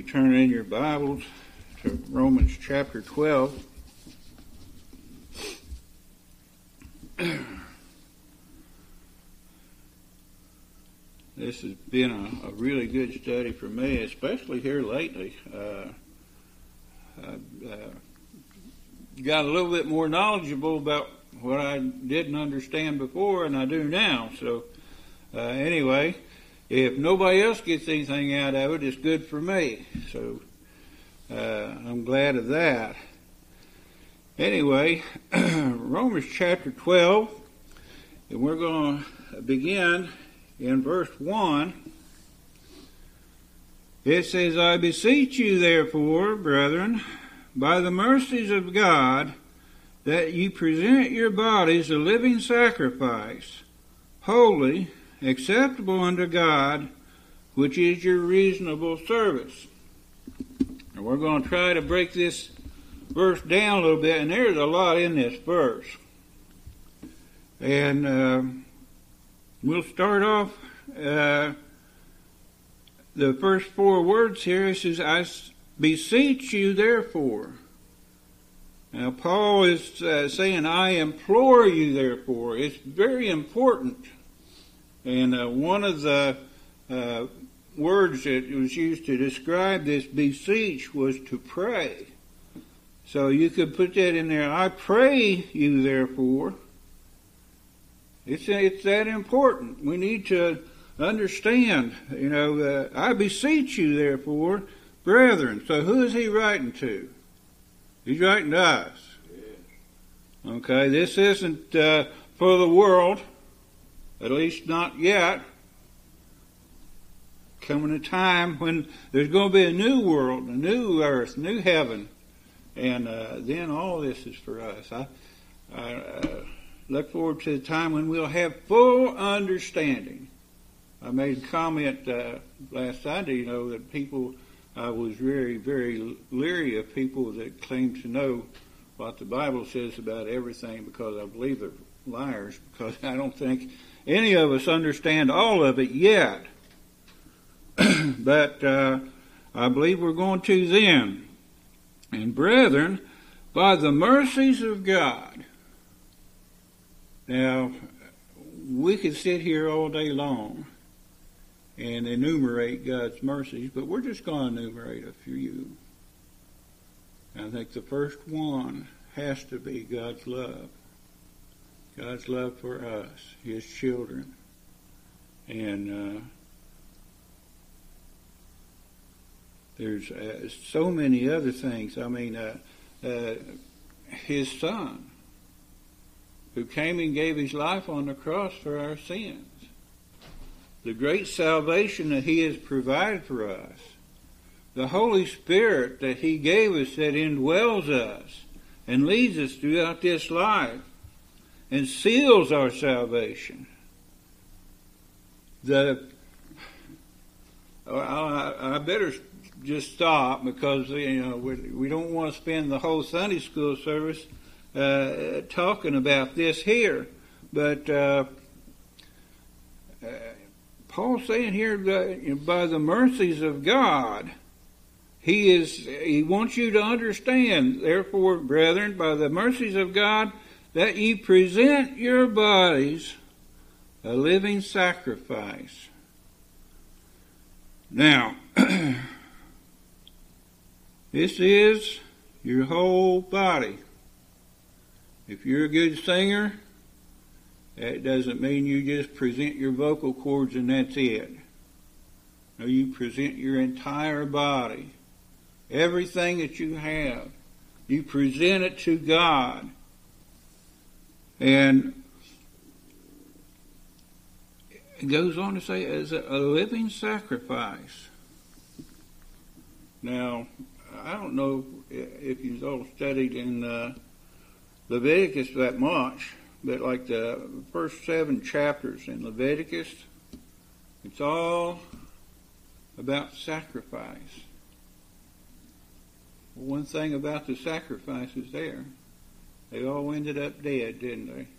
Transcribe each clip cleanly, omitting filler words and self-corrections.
turn in your Bibles to Romans chapter 12. This has been a really good study for me, especially here lately. I've got a little bit more knowledgeable about what I didn't understand before and I do now. So anyway, if nobody else gets anything out of it, it's good for me. So I'm glad of that. Anyway, Romans chapter 12, and we're going to begin in verse 1. It says, I beseech you therefore, brethren, by the mercies of God, that ye present your bodies a living sacrifice, holy, acceptable unto God, which is your reasonable service. And we're going to try to break this verse down a little bit, and there's a lot in this verse. And we'll start off the first four words here. It says, I beseech you therefore. Now Paul is saying, I implore you therefore. It's very important. And one of the words that was used to describe this beseech was to pray. So you could put that in there. I pray you therefore. It's that important. We need to understand, I beseech you therefore, brethren. So who is he writing to? He's writing to us. Okay, this isn't for the world. At least not yet. Coming a time when there's going to be a new world, a new earth, new heaven. And then all this is for us. I look forward to the time when we'll have full understanding. I made a comment last Sunday, that people, I was very, very leery of people that claim to know what the Bible says about everything, because I believe they're liars, because I don't think any of us understand all of it yet. But I believe we're going to then. And brethren, by the mercies of God. Now, we could sit here all day long and enumerate God's mercies, but we're just going to enumerate a few. I think the first one has to be God's love. God's love for us, His children. And there's so many other things. I mean, His Son, who came and gave His life on the cross for our sins. The great salvation that He has provided for us. The Holy Spirit that He gave us that indwells us and leads us throughout this life and seals our salvation. I better just stop, because we don't want to spend the whole Sunday school service talking about this here. But Paul's saying here that by the mercies of God, He wants you to understand, therefore, brethren, by the mercies of God, that ye present your bodies a living sacrifice. Now, this is your whole body. If you're a good singer, that doesn't mean you just present your vocal cords and that's it. No, you present your entire body. Everything that you have. You present it to God. And it goes on to say, as a living sacrifice. Now, I don't know if you've all studied in Leviticus that much, but like the first 7 chapters in Leviticus, it's all about sacrifice. One thing about the sacrifices there, they all ended up dead, didn't they?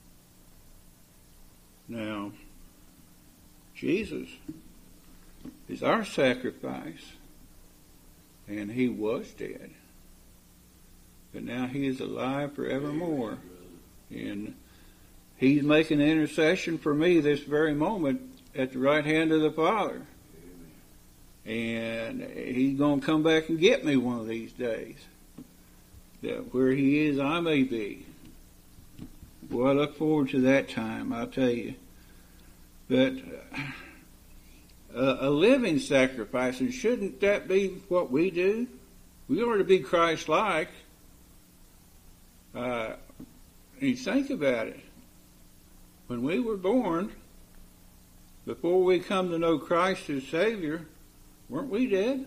Now, Jesus is our sacrifice. And he was dead. But now he is alive forevermore. And he's making intercession for me this very moment at the right hand of the Father. And he's going to come back and get me one of these days. That where he is, I may be. Well, I look forward to that time, I'll tell you. But a living sacrifice, and shouldn't that be what we do? We ought to be Christ-like. You think about it. When we were born, before we come to know Christ as Savior, weren't we dead?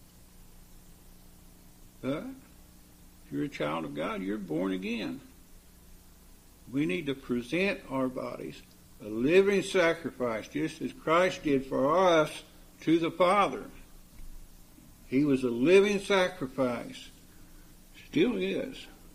But if you're a child of God, you're born again. We need to present our bodies a living sacrifice, just as Christ did for us to the Father. He was a living sacrifice. Still is.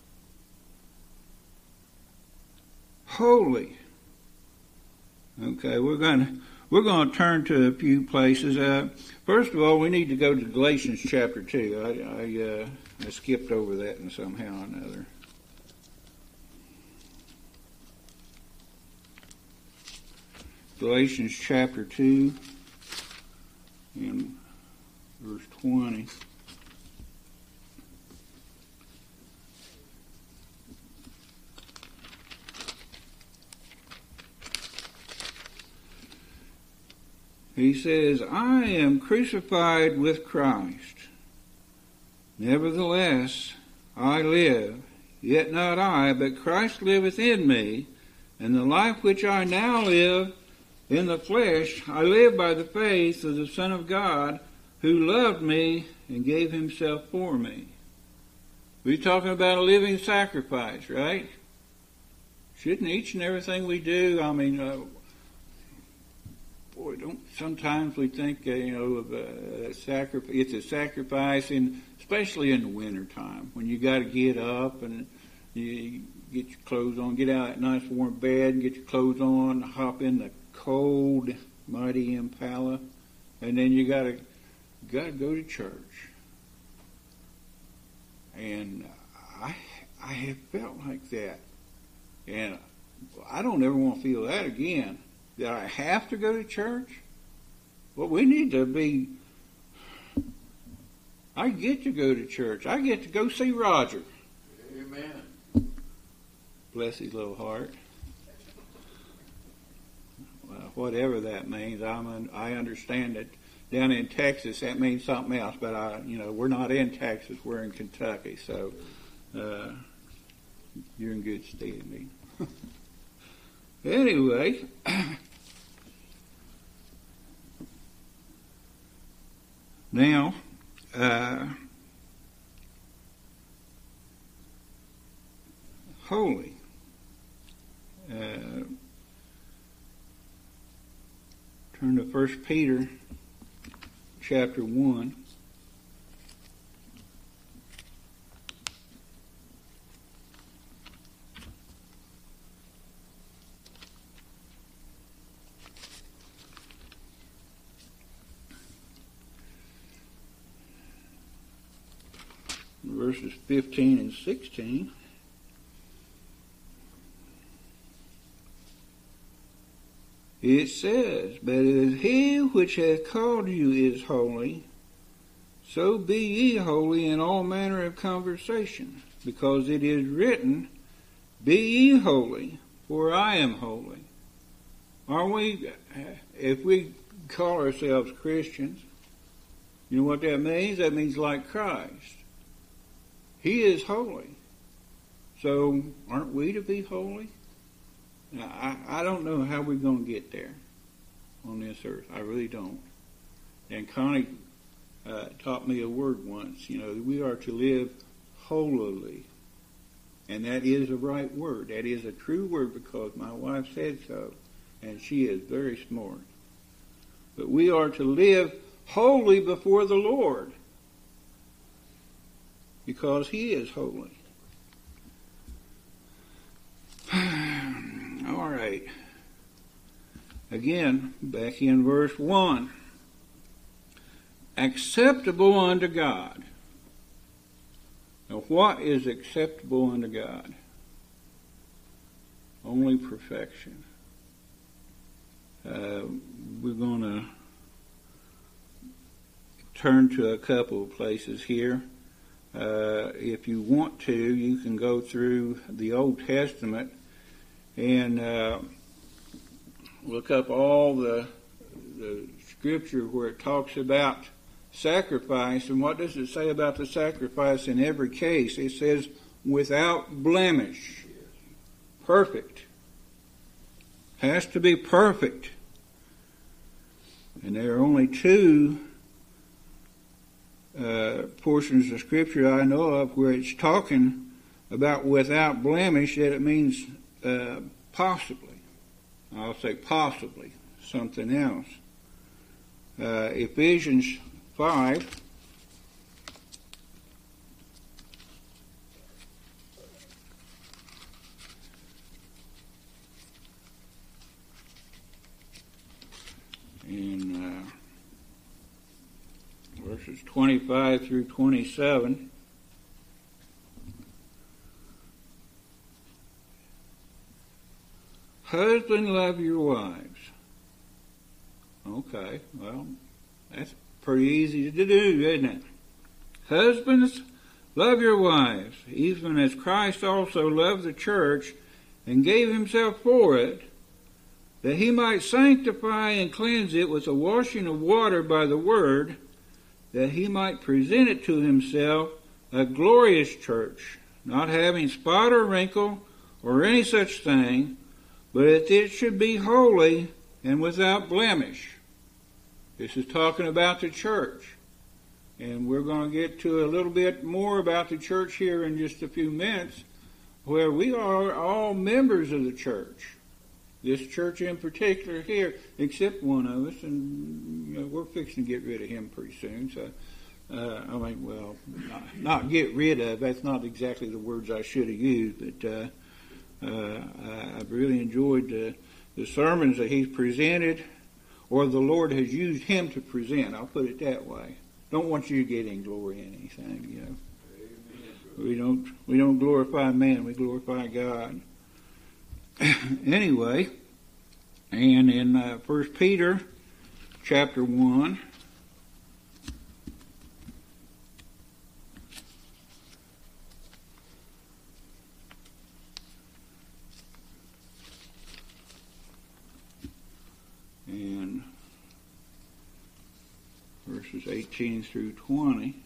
Holy. Okay, we're going to turn to a few places. First of all, we need to go to Galatians chapter 2. I skipped over that in somehow or another. Galatians chapter 2 and verse 20. He says, I am crucified with Christ. Nevertheless, I live, yet not I, but Christ liveth in me, and the life which I now live in the flesh, I live by the faith of the Son of God, who loved me and gave himself for me. We're talking about a living sacrifice, right? Shouldn't each and everything we do, sometimes we think, of it's a sacrifice, especially in the wintertime, when you got to get up and you get your clothes on, get out of that nice warm bed and get your clothes on, hop in the cold, mighty Impala, and then you got to go to church. And I have felt like that, and I don't ever want to feel that again. That I have to go to church? Well, we need to be. I get to go to church. I get to go see Roger. Amen. Bless his little heart. Well, whatever that means, I understand that down in Texas that means something else. But we're not in Texas. We're in Kentucky, so you're in good stead, me. Anyway, now, holy. Turn to 1 Peter chapter 1. Verses 15 and 16. It says, But as he which hath called you is holy, so be ye holy in all manner of conversation, because it is written, Be ye holy, for I am holy. Are we, if we call ourselves Christians, you know what that means? That means like Christ. He is holy. So aren't we to be holy? Now, I don't know how we're going to get there on this earth. I really don't. And Connie taught me a word once. We are to live holily. And that is a right word. That is a true word because my wife said so. And she is very smart. But we are to live holy before the Lord. Because he is holy. All right. Again, back in verse 1. Acceptable unto God. what is acceptable unto God? Only perfection. We're going to turn to a couple of places here. If you want to, you can go through the Old Testament and look up all the scripture where it talks about sacrifice. And what does it say about the sacrifice in every case? It says, without blemish. Perfect. Has to be perfect. And there are only two portions of Scripture I know of where it's talking about without blemish, that it means possibly. I'll say possibly something else. Ephesians 5. In verses 25 through 27. Husband, love your wives. Okay, well, that's pretty easy to do, isn't it? Husbands, love your wives, even as Christ also loved the church and gave himself for it, that he might sanctify and cleanse it with the washing of water by the word, that he might present it to himself a glorious church, not having spot or wrinkle or any such thing, but that it should be holy and without blemish. This is talking about the church. And we're going to get to a little bit more about the church here in just a few minutes, where we are all members of the church. This church in particular here, except one of us, and we're fixing to get rid of him pretty soon. So, not get rid of. That's not exactly the words I should have used, but I've really enjoyed the sermons that he's presented, or the Lord has used him to present. I'll put it that way. Don't want you to get any glory in anything. Amen. We don't glorify man. We glorify God. Anyway, and in 1 Peter chapter 1, and verses 18 through 20,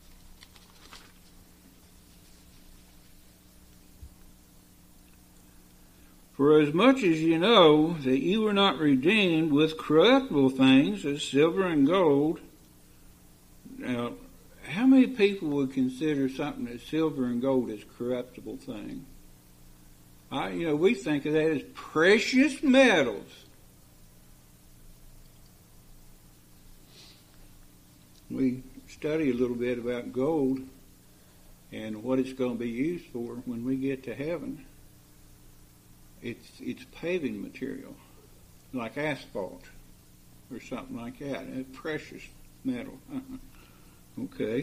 for as much as you know that you were not redeemed with corruptible things as silver and gold. Now, how many people would consider something that's silver and gold as a corruptible thing? We think of that as precious metals. We study a little bit about gold and what it's going to be used for when we get to heaven. It's paving material, like asphalt or something like that. It's precious metal. Okay.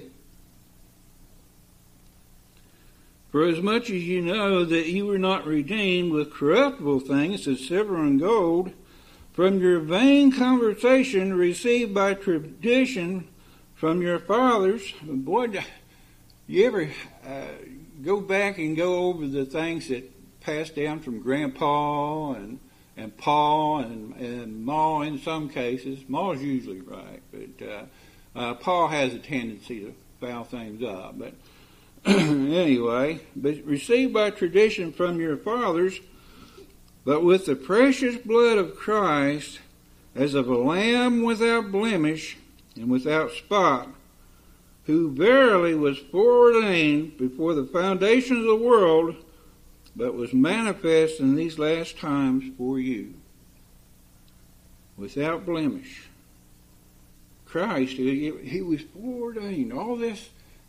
For as much as you know that you were not redeemed with corruptible things as silver and gold from your vain conversation received by tradition from your fathers. Boy, do you ever go back and go over the things that passed down from Grandpa and Pa and Ma in some cases. Ma's usually right, but Pa has a tendency to foul things up. But anyway, but received by tradition from your fathers, but with the precious blood of Christ, as of a lamb without blemish and without spot, who verily was foreordained before the foundation of the world, but was manifest in these last times for you. Without blemish. Christ, he was foreordained. All this,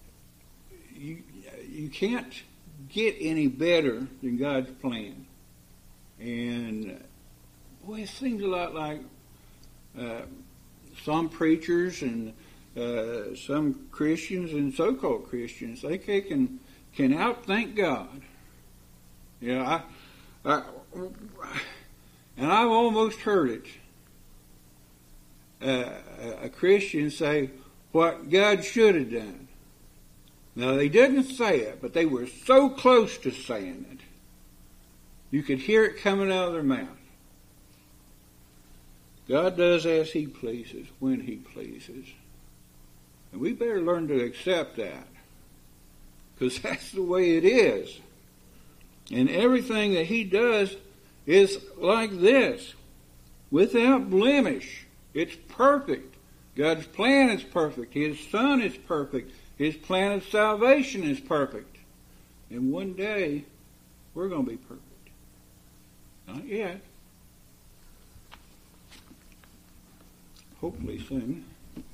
you can't get any better than God's plan. And, boy, it seems a lot like some preachers and some Christians and so-called Christians, they can can outthink God. Yeah, and I've almost heard it. A Christian say what God should have done. Now they didn't say it, but they were so close to saying it. You could hear it coming out of their mouth. God does as He pleases, when He pleases. And we better learn to accept that. Because that's the way it is. And everything that He does is like this. Without blemish. It's perfect. God's plan is perfect. His Son is perfect. His plan of salvation is perfect. And one day, we're going to be perfect. Not yet. Hopefully soon.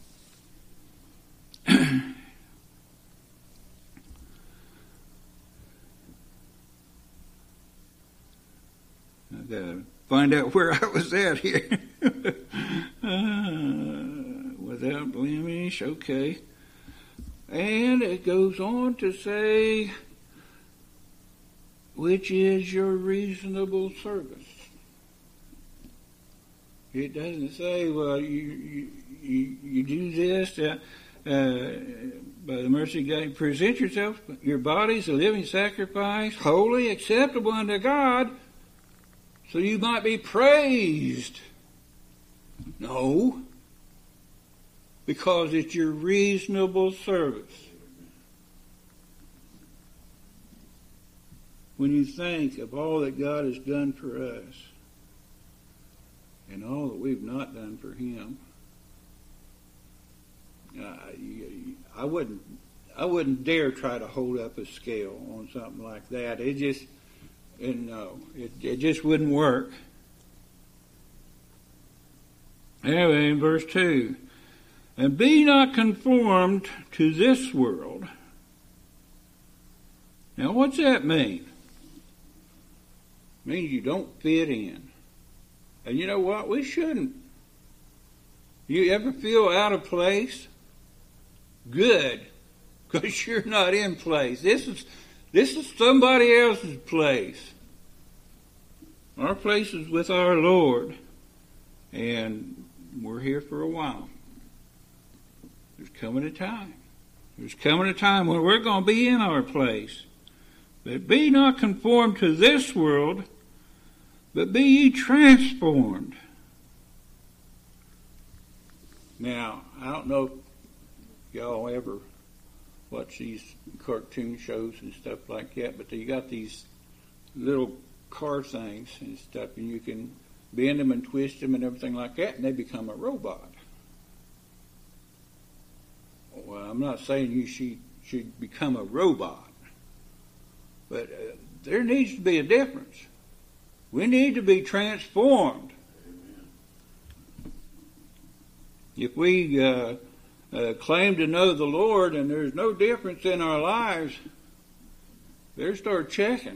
I've got to find out where I was at here. Without blemish, okay. And it goes on to say, which is your reasonable service. It doesn't say, well, you do this by the mercy of God. Present yourself, your bodies, a living sacrifice, holy, acceptable unto God, so you might be praised. No, because it's your reasonable service. When you think of all that God has done for us and all that we've not done for Him, I wouldn't dare try to hold up a scale on something like that. It just wouldn't work. Anyway, in verse 2, and be not conformed to this world. Now, what's that mean? It means you don't fit in. And you know what? We shouldn't. You ever feel out of place? Good, because you're not in place. This is somebody else's place. Our place is with our Lord, and we're here for a while. There's coming a time. There's coming a time when we're going to be in our place. But be not conformed to this world, but be ye transformed. Now, I don't know if y'all ever watch these cartoon shows and stuff like that, but you got these little car things and stuff, and you can bend them and twist them and everything like that, and they become a robot. Well, I'm not saying you should become a robot, but there needs to be a difference. We need to be transformed. If we claim to know the Lord and there's no difference in our lives, better start checking.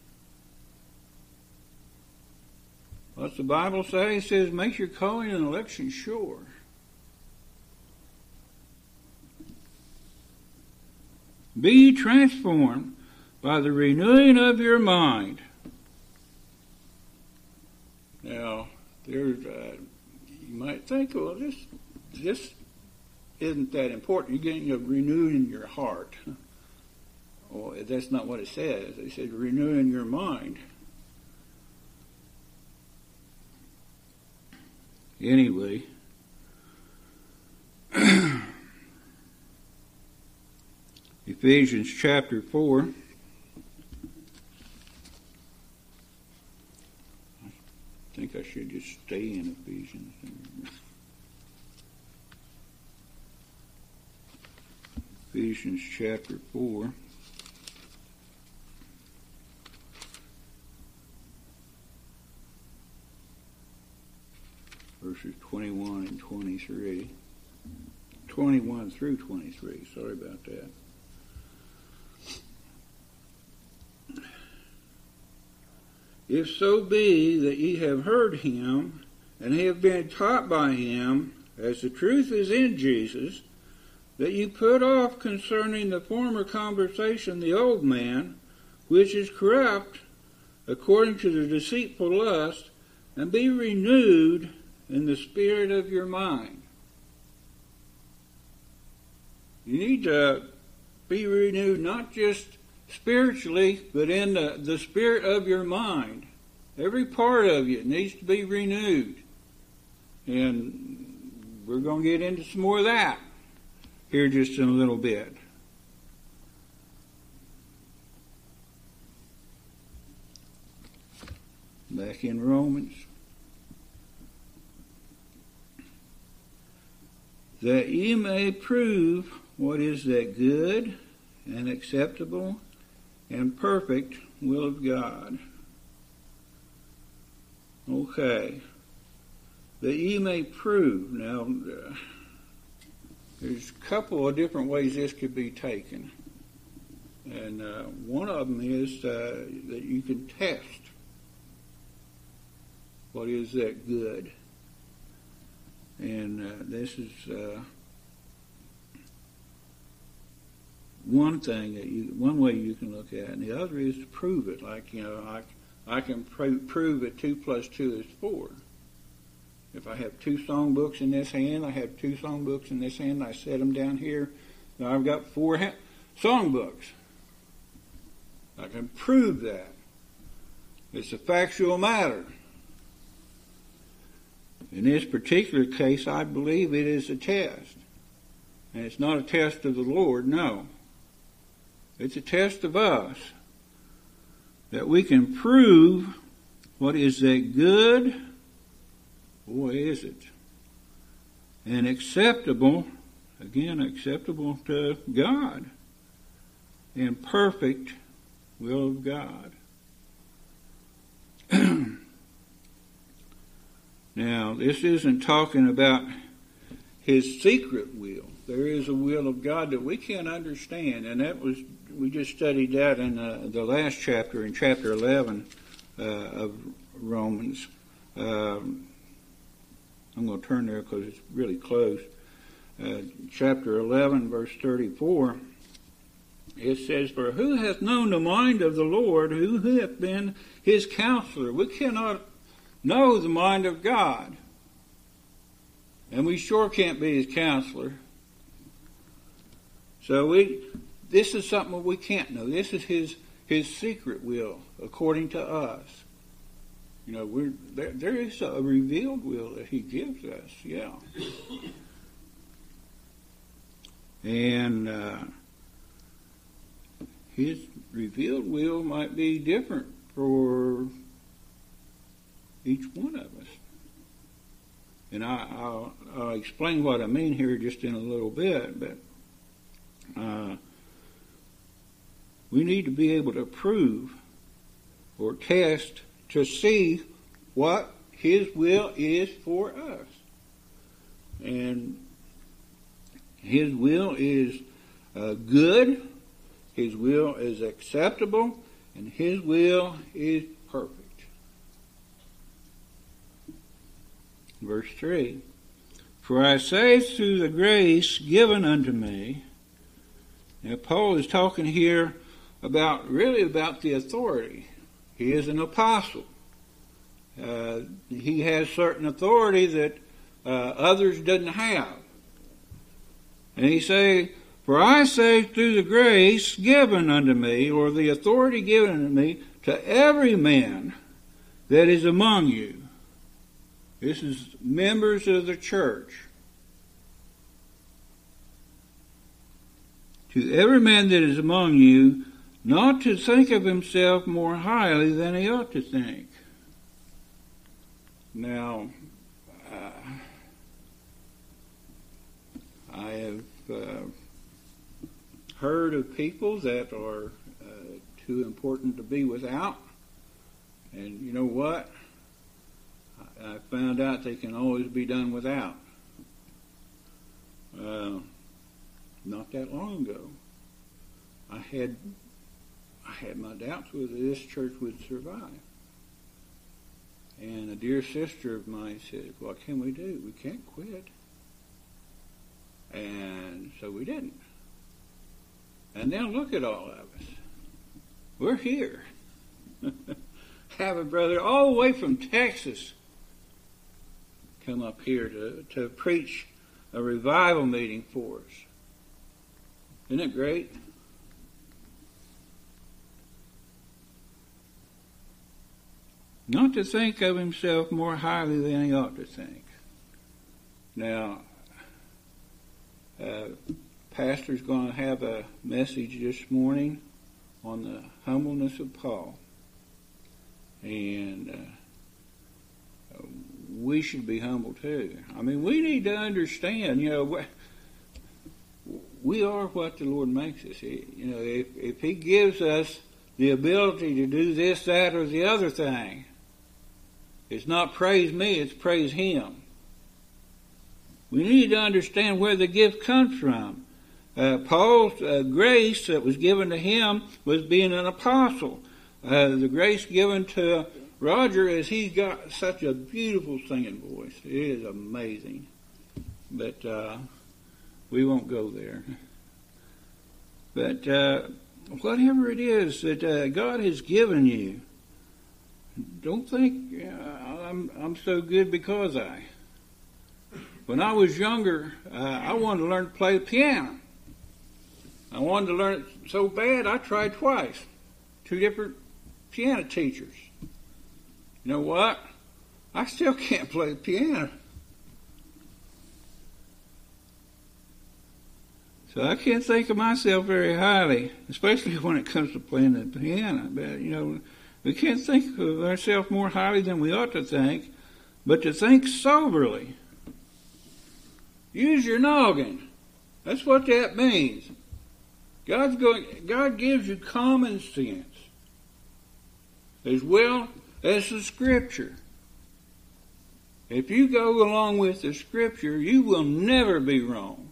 What's the Bible say? It says, make your calling and election sure. Be transformed by the renewing of your mind. Now, there's, you might think, well, this isn't that important. You're getting a renewing your heart. Well, that's not what it says. It says renewing your mind. Anyway, Ephesians chapter 4. I think I should just stay in Ephesians. Ephesians chapter 4. Verses 21 and 23. 21 through 23. Sorry about that. If so be that ye have heard him, and have been taught by him, as the truth is in Jesus, that you put off concerning the former conversation the old man, which is corrupt according to the deceitful lust, and be renewed in the spirit of your mind. You need to be renewed not just spiritually, but in the spirit of your mind. Every part of you needs to be renewed. And we're going to get into some more of that here just in a little bit. Back in Romans. That ye may prove what is that good and acceptable and perfect will of God. Okay. That ye may prove. Now, there's a couple of different ways this could be taken. And one of them is that you can test. What is that good? And this is one thing one way you can look at it, and the other is to prove it. Like, I can prove that 2 plus 2 is 4. If I have 2 songbooks in this hand, I have 2 songbooks in this hand, I set them down here, now I've got 4 songbooks. I can prove that. It's a factual matter. In this particular case, I believe it is a test. And it's not a test of the Lord, no. It's a test of us. That we can prove what is that good, boy is it, and acceptable, again, acceptable to God, and perfect will of God. Now, this isn't talking about His secret will. There is a will of God that we can't understand, and we just studied that in the last chapter, in chapter 11 of Romans. I'm going to turn there because it's really close. Chapter 11, verse 34, it says, "For who hath known the mind of the Lord, who hath been His counselor?" We cannot know the mind of God. And we sure can't be His counselor. So this is something we can't know. This is His secret will, according to us. There is a revealed will that He gives us, yeah. And His revealed will might be different for each one of us. And I'll explain what I mean here just in a little bit, but we need to be able to prove or test to see what His will is for us. And His will is good, His will is acceptable, and His will is perfect. Verse 3, "For I say through the grace given unto me," now Paul is talking here about the authority. He is an apostle. He has certain authority that others doesn't have. And he say, "For I say through the grace given unto me," or the authority given unto me, "to every man that is among you." This is members of the church. "To every man that is among you, not to think of himself more highly than he ought to think." Now, I have heard of people that are too important to be without. And you know what? I found out they can always be done without. Not that long ago, I had my doubts whether this church would survive. And a dear sister of mine said, "What can we do? We can't quit." And so we didn't. And now look at all of us. We're here. Have a brother all the way from Texas come up here to preach a revival meeting for us. Isn't it great? Not to think of himself more highly than he ought to think. Now, Pastor's going to have a message this morning on the humbleness of Paul. And we should be humble too. I mean, we need to understand, we are what the Lord makes us. If He gives us the ability to do this, that, or the other thing, it's not praise me, it's praise Him. We need to understand where the gift comes from. Paul's grace that was given to him was being an apostle. The grace given to Roger is he's got such a beautiful singing voice. It is amazing. But we won't go there. But whatever it is that God has given you, don't think I'm so good because I. When I was younger, I wanted to learn to play the piano. I wanted to learn it so bad I tried twice. 2 different piano teachers. You know what? I still can't play the piano. So I can't think of myself very highly, especially when it comes to playing the piano. But, we can't think of ourselves more highly than we ought to think, but to think soberly. Use your noggin. That's what that means. God gives you common sense as well as the Scripture. If you go along with the Scripture, you will never be wrong.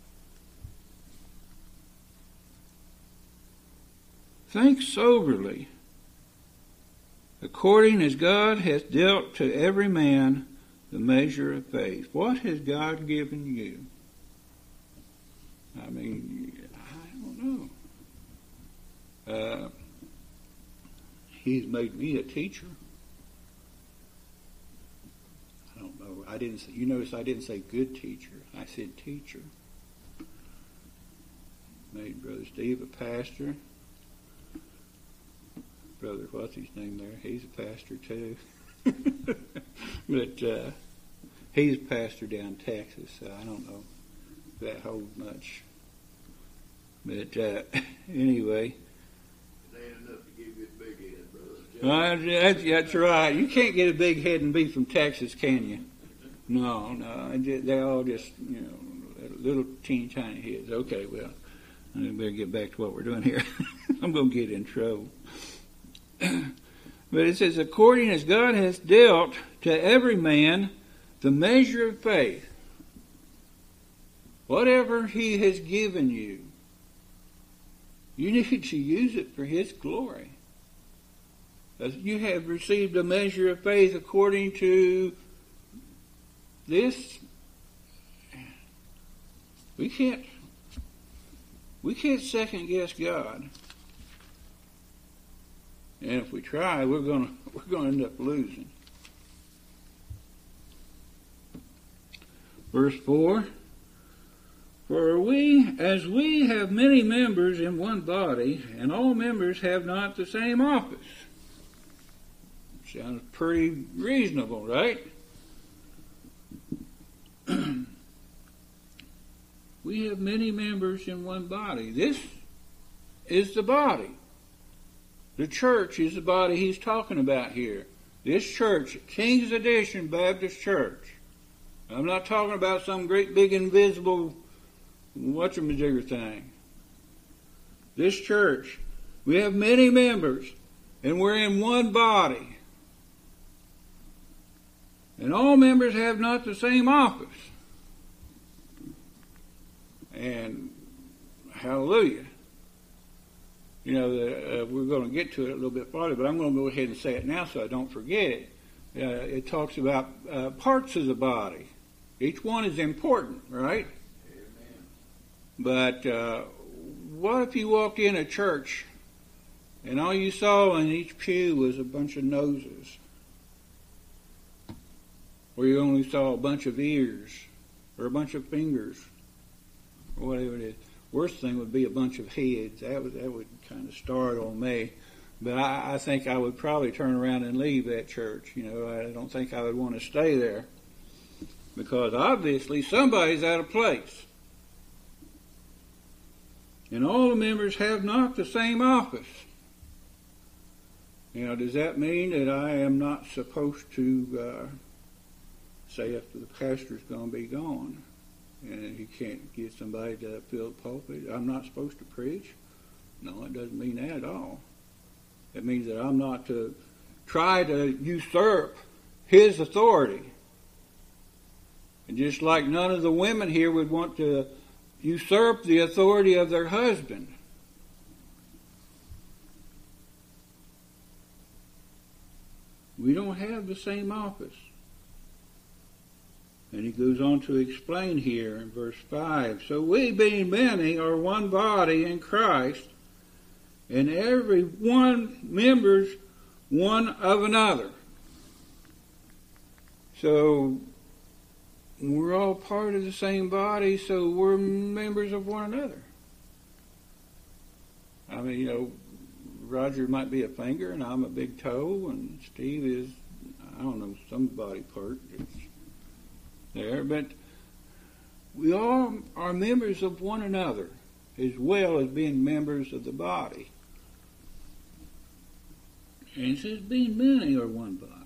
Think soberly, according as God hath dealt to every man the measure of faith. What has God given you? I mean, I don't know. He's made me a teacher. I don't know. You notice I didn't say good teacher. I said teacher. Made Brother Steve a pastor. Brother, what's his name there? He's a pastor too. But he's a pastor down in Texas, so I don't know if that holds much. But anyway. It ain't enough to give you a big head, brother. That's right. You can't get a big head and be from Texas, can you? No. They're all just, little teeny tiny heads. Okay, well, I better get back to what we're doing here. I'm going to get in trouble. But it says, according as God has dealt to every man the measure of faith. Whatever He has given you, you need to use it for His glory. As you have received a measure of faith according to this. We can't second guess God. And if we try, we're going to end up losing. Verse 4, for as we have many members in one body, and all members have not the same office. Sounds pretty reasonable, right? We have many members in one body. This is the body. The church is the body he's talking about here. This church, King's Edition Baptist Church. I'm not talking about some great big invisible whatchamajigger thing. This church, we have many members, and we're in one body. And all members have not the same office. And hallelujah. We're going to get to it a little bit farther, but I'm going to go ahead and say it now so I don't forget it. It talks about parts of the body. Each one is important, right? Amen. But what if you walked in a church and all you saw in each pew was a bunch of noses? Or you only saw a bunch of ears, or a bunch of fingers, or whatever it is. Worst thing would be a bunch of heads. That would kind of startle me. But I think I would probably turn around and leave that church. I don't think I would want to stay there. Because obviously somebody's out of place. And all the members have not the same office. Does that mean that I am not supposed to say if the pastor's going to be gone and he can't get somebody to fill the pulpit, I'm not supposed to preach? No, it doesn't mean that at all. It means that I'm not to try to usurp his authority. And just like none of the women here would want to usurp the authority of their husband. We don't have the same office. And he goes on to explain here in verse 5. So we, being many, are one body in Christ, and every one members one of another. So we're all part of the same body, so we're members of one another. I mean, Roger might be a finger, and I'm a big toe, and Steve is, I don't know, some body part that's there, but we all are members of one another, as well as being members of the body. And it says, being many are one body.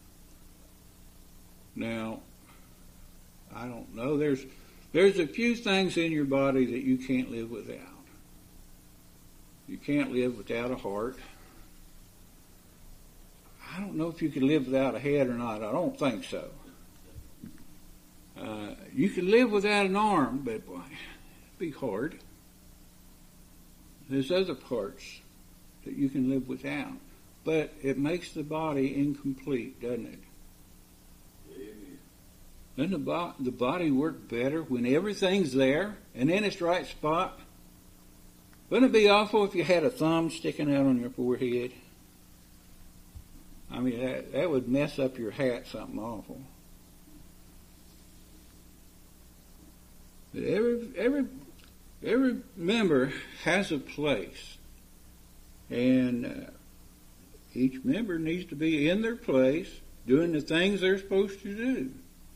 Now, I don't know, there's a few things in your body that you can't live without. You can't live without a heart. I don't know if you can live without a head or not. I don't think so. You can live without an arm, but boy, it'd be hard. There's other parts that you can live without. But it makes the body incomplete, doesn't it? Doesn't the body work better when everything's there and in its right spot? Wouldn't it be awful if you had a thumb sticking out on your forehead? I mean, that would mess up your hat something awful. But every member has a place, and each member needs to be in their place, doing the things they're supposed to do.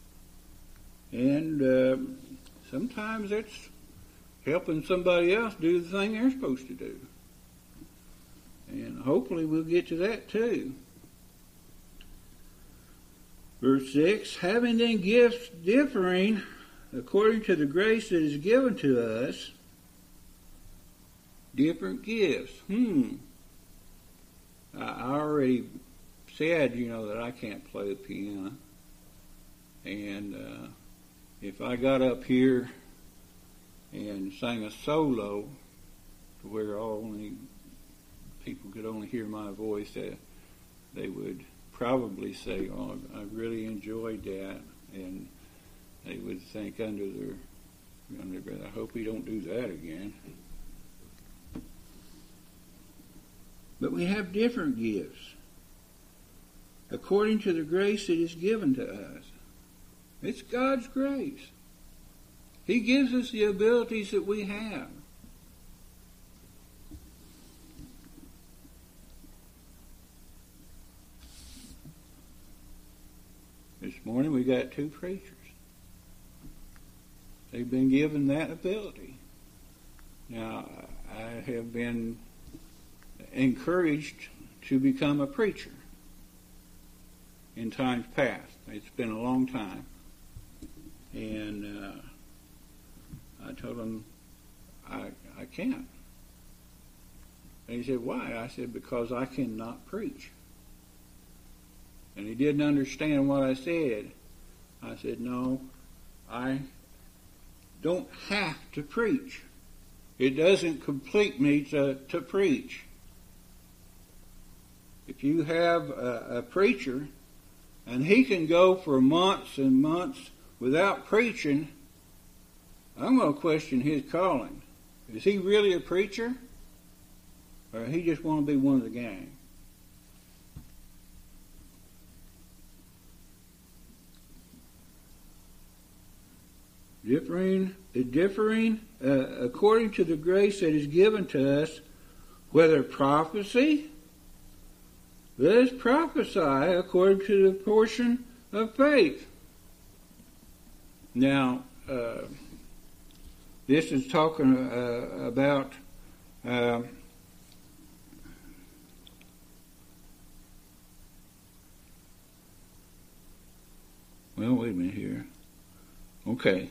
And sometimes it's helping somebody else do the thing they're supposed to do. And hopefully we'll get to that too. Verse 6, having then gifts differing according to the grace that is given to us, different gifts. I already said, that I can't play the piano. And if I got up here and sang a solo to where people could only hear my voice, they would probably say, oh, I really enjoyed that. And they would think under their breath, I hope he don't do that again. But we have different gifts according to the grace that is given to us. It's God's grace. He gives us the abilities that we have. This morning we got 2 preachers. They've been given that ability. Now, I have been encouraged to become a preacher in times past. It's been a long time. And I told him I can't. And he said, why? I said, because I cannot preach. And he didn't understand what I said. I said, no, I don't have to preach. It doesn't complete me to preach. If you have a preacher and he can go for months and months without preaching, I'm going to question his calling. Is he really a preacher? Or he just want to be one of the gang? Differing according to the grace that is given to us, whether prophecy, let us prophesy according to the portion of faith. Now, this is talking about well, wait a minute here. Okay.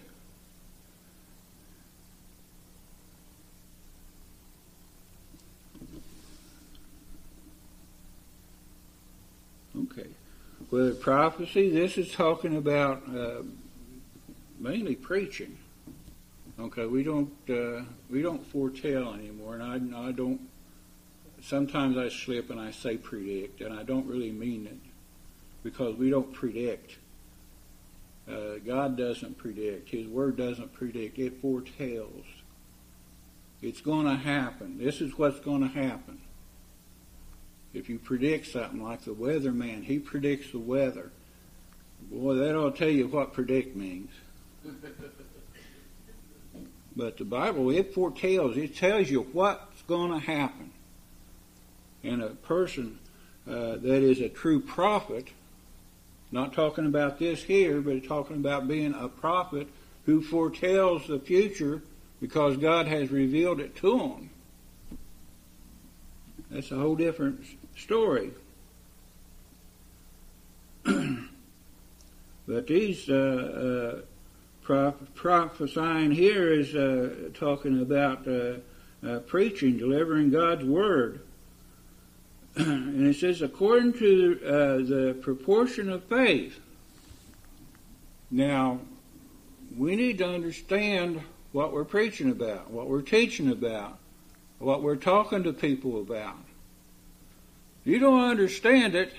Okay. Whether prophecy, this is talking about mainly preaching. Okay, we don't foretell anymore, and I don't. Sometimes I slip and I say predict, and I don't really mean it, because we don't predict. God doesn't predict. His Word doesn't predict. It foretells. It's going to happen. This is what's going to happen. If you predict something like the weatherman, he predicts the weather. Boy, that ought to tell you what predict means. But the Bible, it foretells. It tells you what's going to happen. And a person that is a true prophet, not talking about this here, but talking about being a prophet who foretells the future because God has revealed it to him. That's a whole different story. But these prophesying here is talking about preaching, delivering God's Word. And it says, according to the proportion of faith. Now, we need to understand what we're preaching about, what we're teaching about, what we're talking to people about. If you don't understand it,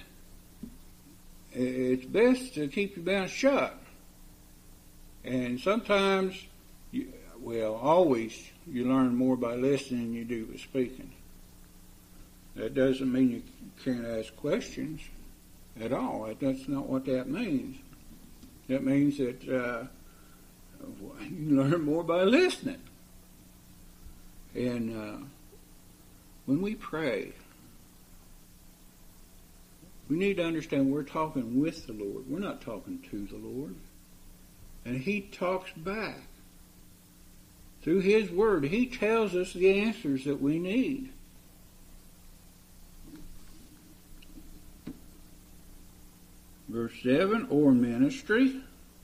it's best to keep your mouth shut. And sometimes, always, you learn more by listening than you do by speaking. That doesn't mean you can't ask questions at all. That's not what that means. That means that you learn more by listening. And when we pray, we need to understand we're talking with the Lord. We're not talking to the Lord. And He talks back. Through His Word, He tells us the answers that we need. Verse 7, or ministry.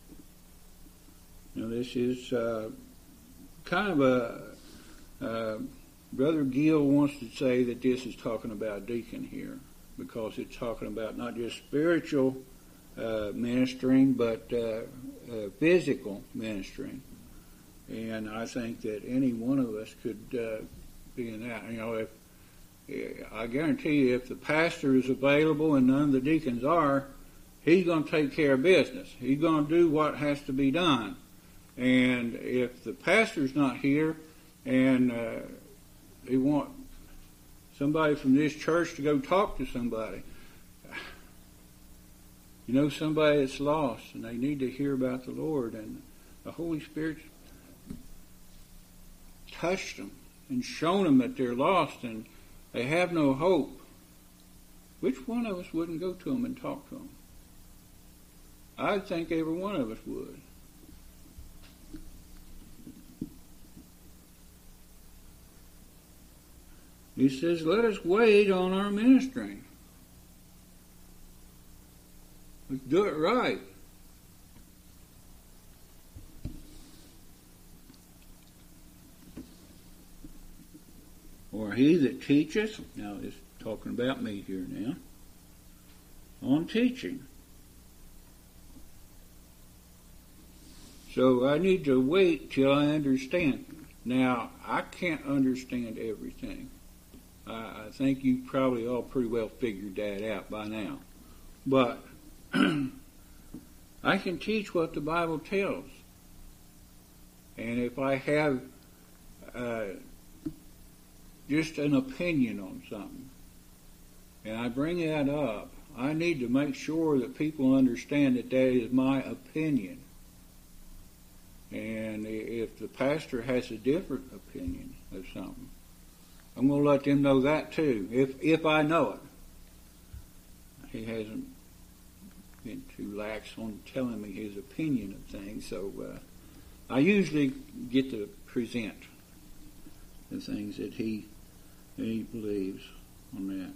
Now this is kind of Brother Gill wants to say that this is talking about deacon here, because it's talking about not just spiritual ministering, but physical ministering. And I think that any one of us could be in that. I guarantee you, if the pastor is available and none of the deacons are, he's going to take care of business. He's going to do what has to be done. And if the pastor's not here and they want somebody from this church to go talk to somebody, somebody that's lost and they need to hear about the Lord, and the Holy Spirit touched them and shown them that they're lost and they have no hope, which one of us wouldn't go to them and talk to them? I think every one of us would. He says, let us wait on our ministering. Let's do it right. Or he that teacheth, now it's talking about me here now, on teaching. So I need to wait till I understand. Now, I can't understand everything. I think you probably all pretty well figured that out by now. But I can teach what the Bible tells. And if I have just an opinion on something, and I bring that up, I need to make sure that people understand that that is my opinion. And if the pastor has a different opinion of something, I'm going to let them know that too, if I know it. He hasn't been too lax on telling me his opinion of things, so I usually get to present the things that he believes on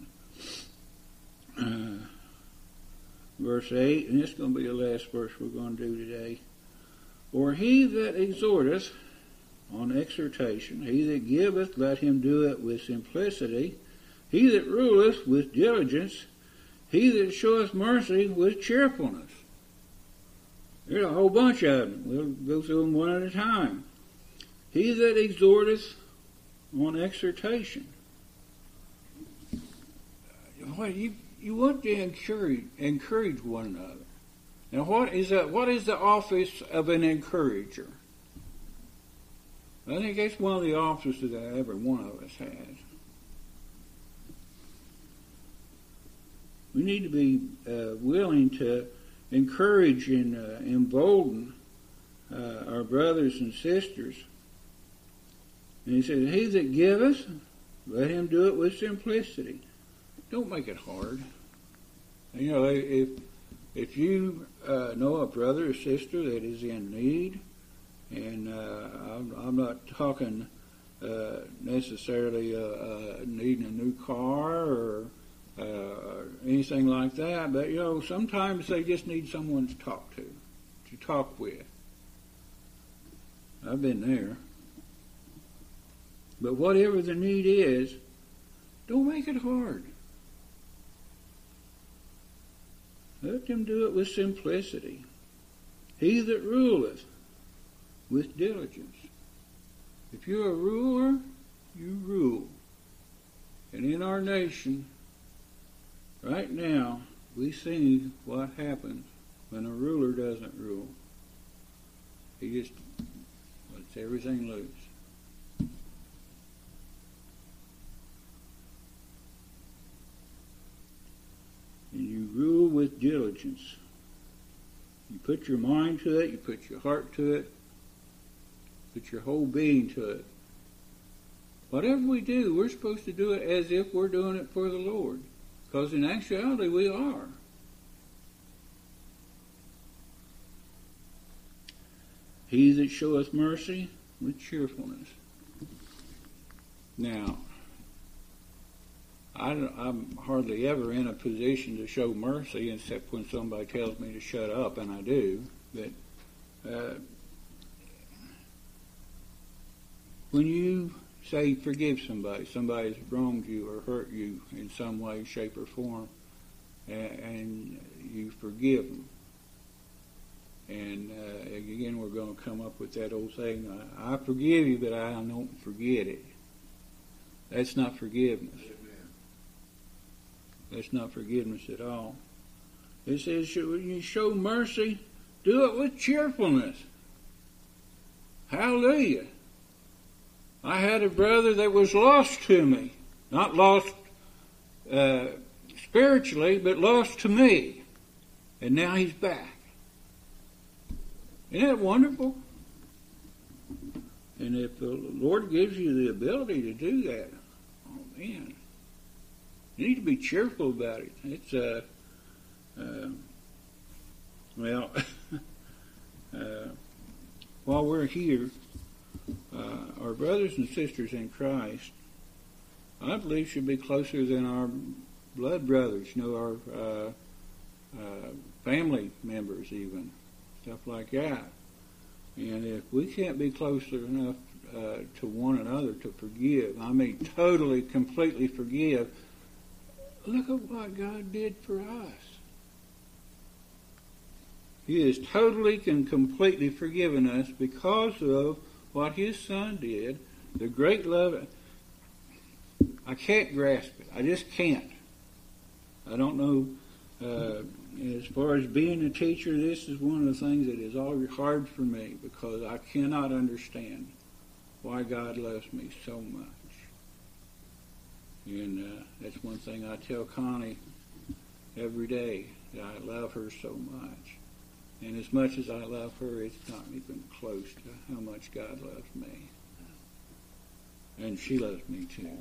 that. Verse 8, and this is going to be the last verse we're going to do today. For he that exhorteth on exhortation, he that giveth, let him do it with simplicity. He that ruleth with diligence, he that showeth mercy with cheerfulness. There's a whole bunch of them. We'll go through them one at a time. He that exhorteth on exhortation. Well, you want to encourage one another. Now, what is the office of an encourager? I think that's one of the offices that every one of us has. We need to be willing to encourage and embolden our brothers and sisters. And he says, he that giveth, let him do it with simplicity. Don't make it hard. You know, if you know a brother or sister that is in need, and I'm not talking necessarily needing a new car or anything like that, but you know, sometimes they just need someone to talk to talk with. I've been there. But whatever the need is, don't make it hard. Let them do it with simplicity. He that ruleth with diligence. If you're a ruler, you rule. And in our nation, right now, we see what happens when a ruler doesn't rule. He just lets everything loose. And you rule with diligence. You put your mind to it, you put your heart to it, put your whole being to it. Whatever we do, we're supposed to do it as if we're doing it for the Lord. Because in actuality, we are. He that showeth mercy with cheerfulness. Now, I'm hardly ever in a position to show mercy except when somebody tells me to shut up, and I do. But when you say forgive somebody's wronged you or hurt you in some way, shape, or form, and you forgive them. And again, we're going to come up with that old saying, I forgive you, but I don't forget it. That's not forgiveness. That's not forgiveness at all. It says, when you show mercy, do it with cheerfulness. Hallelujah. I had a brother that was lost to me. Not lost spiritually, but lost to me. And now he's back. Isn't that wonderful? And if the Lord gives you the ability to do that, oh man, you need to be cheerful about it. It's while we're here, our brothers and sisters in Christ, I believe, should be closer than our blood brothers, our family members even, stuff like that. And if we can't be closer enough to one another to forgive, I mean totally, completely forgive, look at what God did for us. He has totally and completely forgiven us because of what His Son did, the great love. I can't grasp it. I just can't. I don't know As far as being a teacher, this is one of the things that is always hard for me because I cannot understand why God loves me so much. And that's one thing I tell Connie every day, that I love her so much. And as much as I love her, it's not even close to how much God loves me. And she loves me too.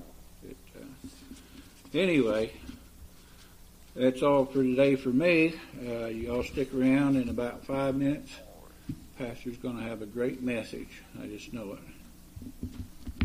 Anyway, that's all for today for me. You all stick around in about 5 minutes. Pastor's going to have a great message. I just know it.